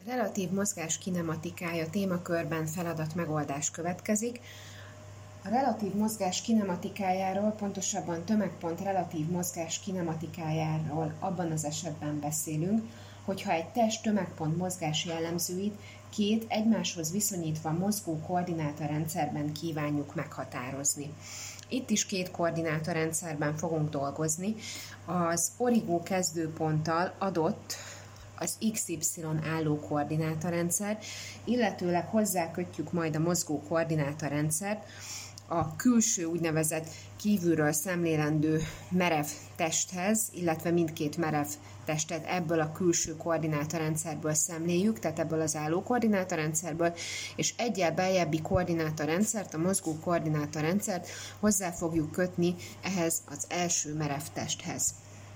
Relatív mozgás kinematikája témakörben feladatmegoldás következik. A relatív mozgás kinematikájáról, pontosabban tömegpont relatív mozgás kinematikájáról abban az esetben beszélünk, hogyha egy test tömegpont mozgás jellemzőit két egymáshoz viszonyítva mozgó koordinátorrendszerben kívánjuk meghatározni. Itt is két koordinátorrendszerben fogunk dolgozni. Az origó kezdőponttal adott az XY álló koordinátorrendszer, illetőleg hozzákötjük majd a mozgó koordinátorrendszert a külső úgynevezett kívülről szemlélendő merev testhez, illetve mindkét merev testet ebből a külső koordinátorrendszerből szemléljük, tehát ebből az álló koordinátorrendszerből, és egyel beljebbi koordinátorrendszert, a mozgó koordinátorrendszert hozzá fogjuk kötni ehhez az első merev testhez.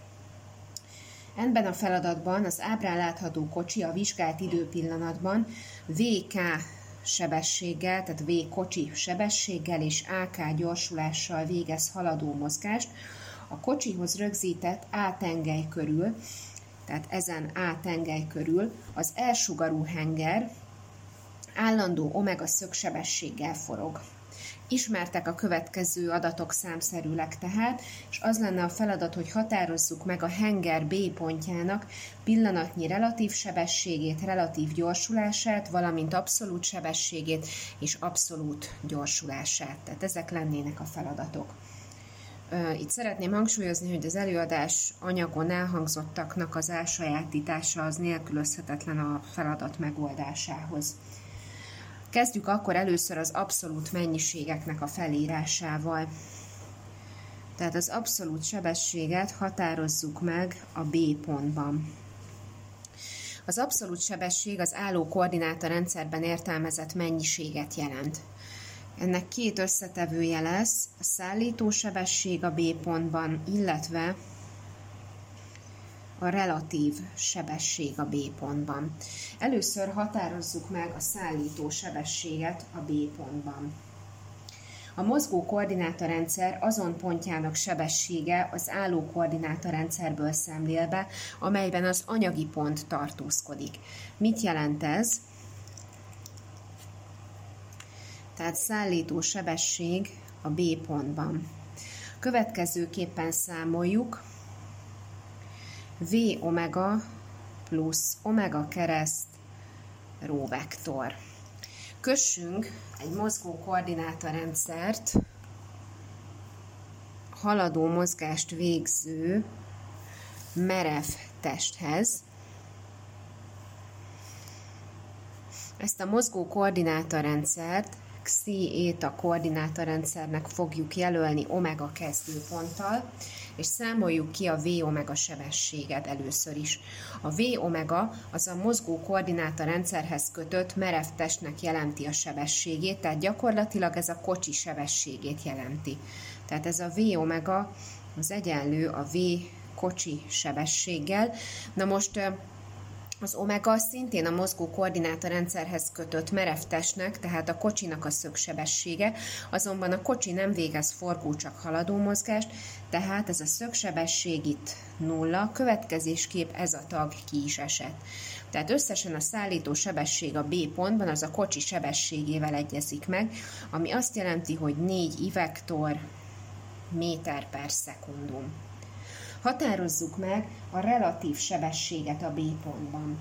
Ebben a feladatban az ábrán látható kocsi a vizsgált időpillanatban VK sebességgel, tehát V kocsi sebességgel és AK gyorsulással végez haladó mozgást a kocsihoz rögzített A tengely körül, tehát ezen A tengely körül az elsugarú henger állandó omega szögsebességgel forog. Ismertek a következő adatok számszerűleg tehát, és az lenne a feladat, hogy határozzuk meg a henger B pontjának pillanatnyi relatív sebességét, relatív gyorsulását, valamint abszolút sebességét és abszolút gyorsulását. Tehát ezek lennének a feladatok. Itt szeretném hangsúlyozni, hogy az előadás anyagon elhangzottaknak az elsajátítása az nélkülözhetetlen a feladat megoldásához. Kezdjük akkor először az abszolút mennyiségeknek a felírásával. Tehát az abszolút sebességet határozzuk meg a B pontban. Az abszolút sebesség az álló koordinátorrendszerben értelmezett mennyiséget jelent. Ennek két összetevője lesz, a szállító sebesség a B pontban, illetve a relatív sebesség a B pontban. Először határozzuk meg a szállító sebességet a B pontban. A mozgó koordinátorrendszer azon pontjának sebessége az álló koordinátorrendszerből szemlélve, amelyben az anyagi pont tartózkodik. Mit jelent ez? Tehát szállító sebesség a B pontban. Következőképpen számoljuk: V omega plusz omega kereszt rho vektor. Kössünk egy mozgó koordinátorrendszert haladó mozgást végző merev testhez. Ezt a mozgó koordinátorrendszert Xi-eta koordinátorrendszernek fogjuk jelölni omega kezdőponttal, és számoljuk ki a V omega sebességet először is. A V omega az a mozgó koordinátorrendszerhez kötött merev testnek jelenti a sebességét, tehát gyakorlatilag ez a kocsi sebességét jelenti. Tehát ez a V omega az egyenlő a V kocsi sebességgel. Na most az omega szintén a mozgó koordinátorrendszerhez kötött merev testnek, tehát a kocsinak a szögsebessége, azonban a kocsi nem végez forgó, csak haladó mozgást, tehát ez a szögsebesség itt 0, következésképp ez a tag ki is esett. Tehát összesen a szállító sebesség a B pontban az a kocsi sebességével egyezik meg, ami azt jelenti, hogy 4 I-vektor méter per szekundum. Határozzuk meg a relatív sebességet a B pontban.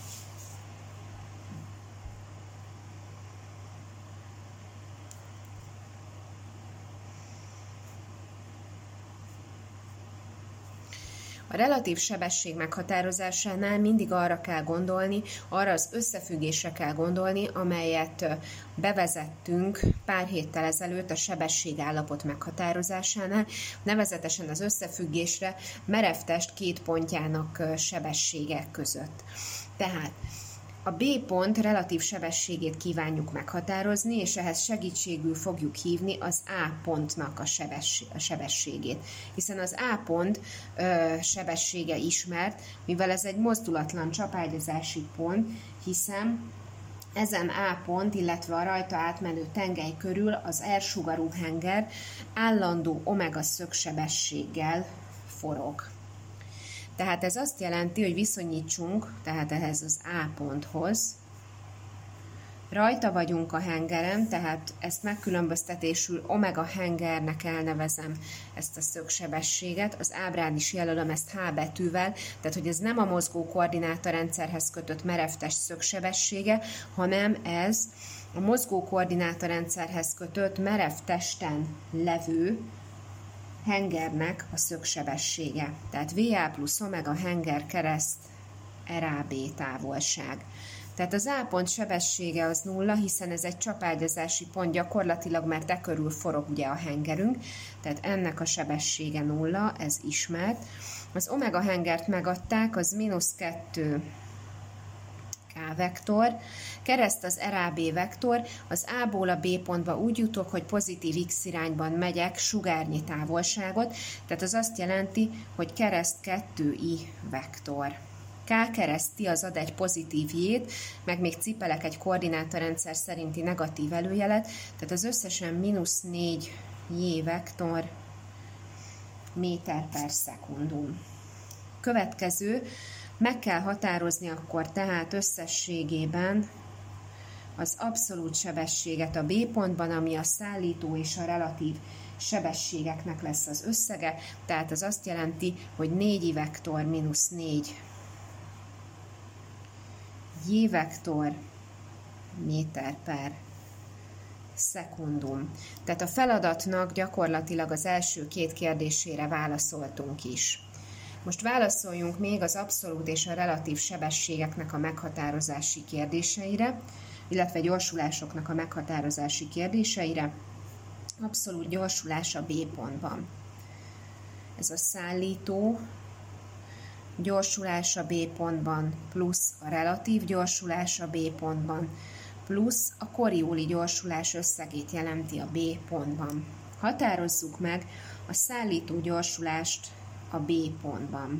A relatív sebesség meghatározásánál mindig arra kell gondolni, arra az összefüggésre kell gondolni, amelyet bevezettünk pár héttel ezelőtt a sebességállapot meghatározásánál, nevezetesen az összefüggésre merev test két pontjának sebessége között. Tehát a B pont relatív sebességét kívánjuk meghatározni, és ehhez segítségül fogjuk hívni az A pontnak a sebességét. Hiszen az A pont sebessége ismert, mivel ez egy mozdulatlan csapágyazási pont, hiszen ezen A pont, illetve a rajta átmenő tengely körül az elsugarú henger állandó omega szögsebességgel forog. Tehát ez azt jelenti, hogy viszonyítsunk, tehát ehhez az A ponthoz. Rajta vagyunk a hengeren, tehát ezt megkülönböztetésül omega hengernek elnevezem ezt a szögsebességet. Az ábrán is jelölöm ezt H betűvel, tehát hogy ez nem a mozgó koordinátorrendszerhez kötött merevtest szögsebessége, hanem ez a mozgó koordinátorrendszerhez kötött merevtesten levő hengernek a szögsebessége. Tehát VA plusz omega henger kereszt RAB távolság. Tehát az A pont sebessége az 0, hiszen ez egy csapágyazási pont gyakorlatilag, mert e körül forog ugye a hengerünk, tehát ennek a sebessége 0, ez ismert. Az omega hengert megadták, az -2 K vektor, kereszt az RAB vektor, az A-ból a B pontba úgy jutok, hogy pozitív X irányban megyek sugárnyi távolságot, tehát az azt jelenti, hogy kereszt 2I vektor. K kereszti az ad egy pozitív J-t, meg még cipelek egy koordinátorrendszer szerinti negatív előjelet, tehát az összesen -4 J vektor méter per szekundum. Következő, meg kell határozni akkor tehát összességében az abszolút sebességet a B pontban, ami a szállító és a relatív sebességeknek lesz az összege, tehát az azt jelenti, hogy 4I vektor mínusz 4 J vektor méter per szekundum. Tehát a feladatnak gyakorlatilag az első két kérdésére válaszoltunk is. Most válaszoljunk még az abszolút és a relatív sebességeknek a meghatározási kérdéseire, illetve gyorsulásoknak a meghatározási kérdéseire. Abszolút gyorsulás a B pontban. Ez a szállító gyorsulás a B pontban, plusz a relatív gyorsulás a B pontban, plusz a Coriolis gyorsulás összegét jelenti a B pontban. Határozzuk meg a szállító gyorsulást a B pontban.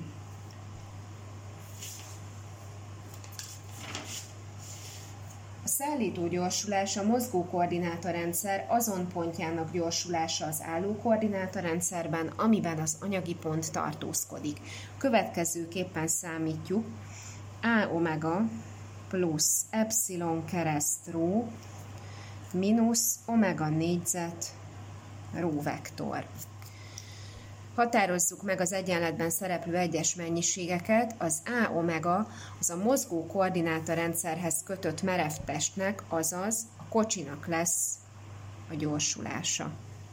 A szállító gyorsulás a mozgó koordinátorrendszer azon pontjának gyorsulása az álló koordinátorrendszerben, amiben az anyagi pont tartózkodik. Következőképpen számítjuk A omega plusz epsilon kereszt rho mínusz omega négyzet rho vektor. Határozzuk meg az egyenletben szereplő egyes mennyiségeket. Az A omega az a mozgó koordinátorrendszerhez kötött merevtestnek, azaz a kocsinak lesz a gyorsulása.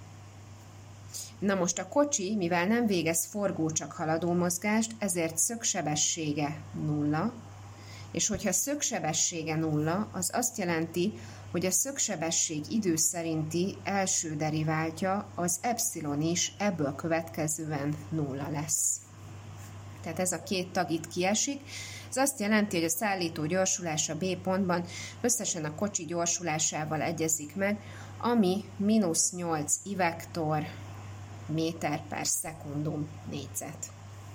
Na most a kocsi, mivel nem végez forgó, csak haladó mozgást, ezért szögsebessége 0, és hogyha szögsebessége 0, az azt jelenti, hogy a szögsebesség idő szerinti első deriváltja, az epsilon is ebből következően 0 lesz. Tehát ez a két tag itt kiesik. Ez azt jelenti, hogy a szállító gyorsulása B pontban összesen a kocsi gyorsulásával egyezik meg, ami -8 I vektor méter per szekundum négyzet.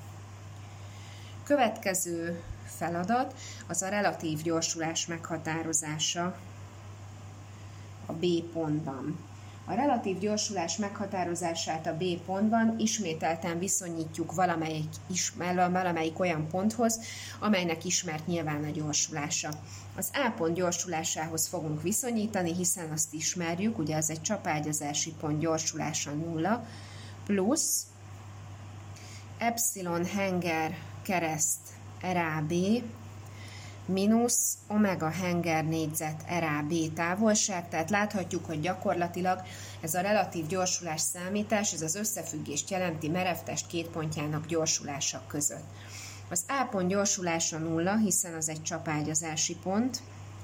Következő feladat az a relatív gyorsulás meghatározása a B pontban. A relatív gyorsulás meghatározását a B pontban ismételten viszonyítjuk valamelyik olyan ponthoz, amelynek ismert nyilván a gyorsulása. Az A pont gyorsulásához fogunk viszonyítani, hiszen azt ismerjük, ugye az egy csapágyazási pont gyorsulása 0, plusz epsilon henger kereszt RAB mínusz omega henger négyzet RAB távolság, tehát láthatjuk, hogy gyakorlatilag ez a relatív gyorsulás számítás, ez az összefüggést jelenti merevtest két pontjának gyorsulása között. Az A pont gyorsulása 0, hiszen az egy csapágyazási pont.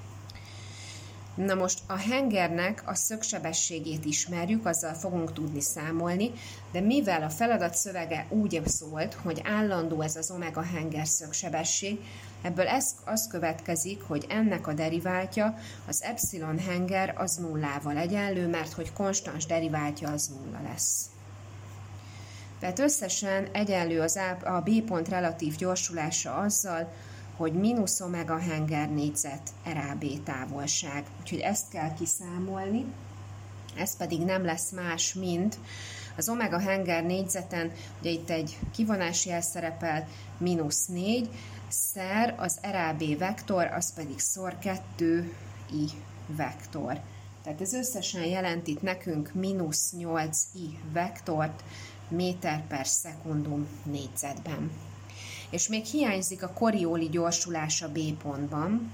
Na most a hengernek a szögsebességét ismerjük, azzal fogunk tudni számolni, de mivel a feladat szövege úgy szólt, hogy állandó ez az omega henger szögsebesség, ebből az következik, hogy ennek a deriváltja, az epsilon henger az nullával egyenlő, mert hogy konstans deriváltja az nulla lesz. Tehát összesen egyenlő a B pont relatív gyorsulása azzal, hogy mínusz omega henger négyzet RAB távolság. Úgyhogy ezt kell kiszámolni, ez pedig nem lesz más, mint Az omega henger négyzeten, ugye itt egy kivonásjel szerepel, -4, szer az RAB vektor, az pedig szor 2i vektor. Tehát ez összesen jelent itt nekünk -8i vektort méter per szekundum négyzetben. És még hiányzik a Coriolis gyorsulás a B pontban.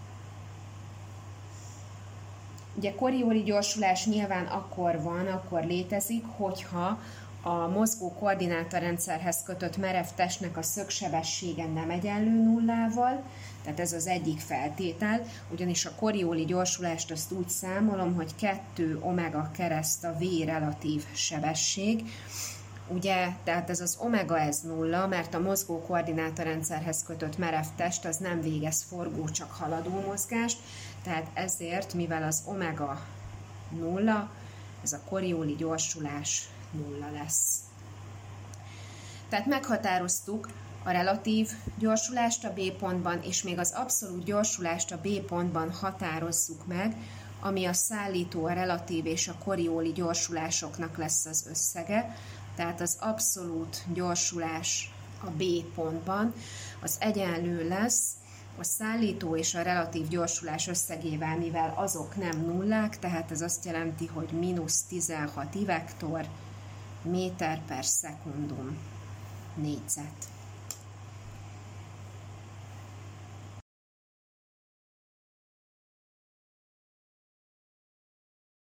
Ugye Coriolis gyorsulás nyilván akkor létezik, hogyha a mozgó koordinátorrendszerhez kötött merev testnek a szögsebessége nem egyenlő nullával, tehát ez az egyik feltétel, ugyanis a Coriolis gyorsulást azt úgy számolom, hogy 2 omega kereszt a v relatív sebesség. Ugye, tehát ez az omega ez nulla, mert a mozgó koordinátorrendszerhez kötött merev test az nem végez forgó, csak haladó mozgást, tehát ezért, mivel az omega nulla, ez a Coriolis gyorsulás nulla lesz. Tehát meghatároztuk a relatív gyorsulást a B pontban, és még az abszolút gyorsulást a B pontban határozzuk meg, ami a szállító, a relatív és a Coriolis gyorsulásoknak lesz az összege. Tehát az abszolút gyorsulás a B pontban az egyenlő lesz a szállító és a relatív gyorsulás összegével, mivel azok nem nullák, tehát ez azt jelenti, hogy -16 i vektor méter per szekundum négyzet.